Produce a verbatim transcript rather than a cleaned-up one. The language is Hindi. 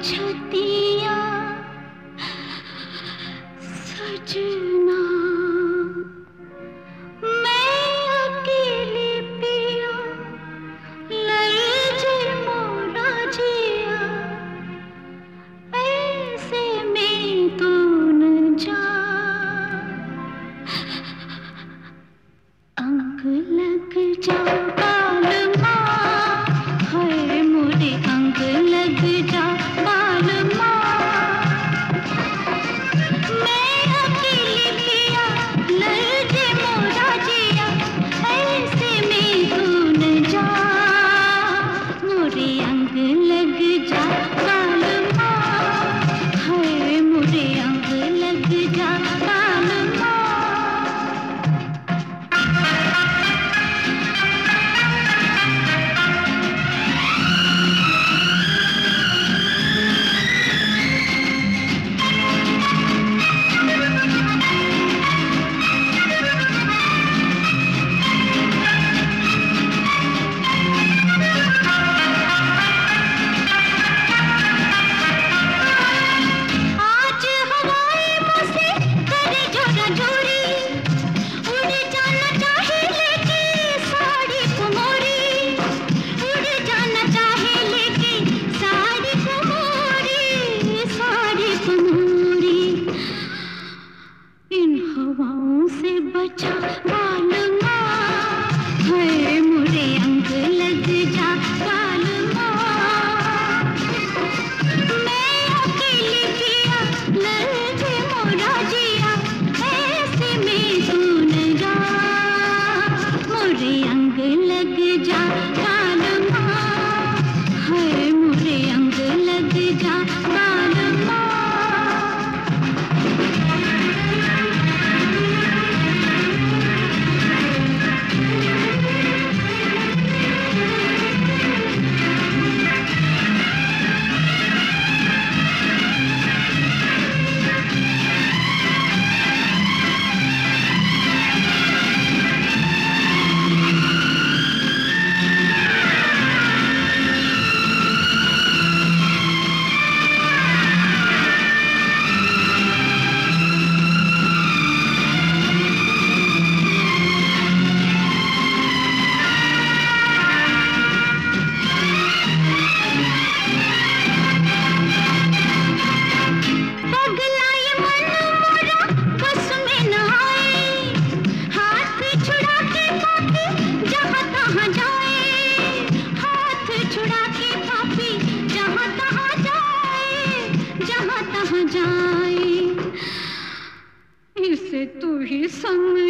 छतिया सजना, मैं अकेली पिया ललचे मोरा जिया, ऐसे में तू न जा। अंग लग जा बालमा, हाय मोरे अंग लग जा बालमा, मैं अकेली पिया ललचे मोरा जिया, ऐसे में तू न जा। मोरे अंग लग जा बालमा, हाय मोरे अंग लग जा बालमा। हवाओं से बचा बालमा, हाय मोरे अंग लग जा बालमा, मैं अकेली पिया ललचे मोरा जिया, ऐसे में तू न जा। मोरे अंग लग जा बालमा, हाय मोरे अंग लग जा बालमा। जाए इसे तू ही संग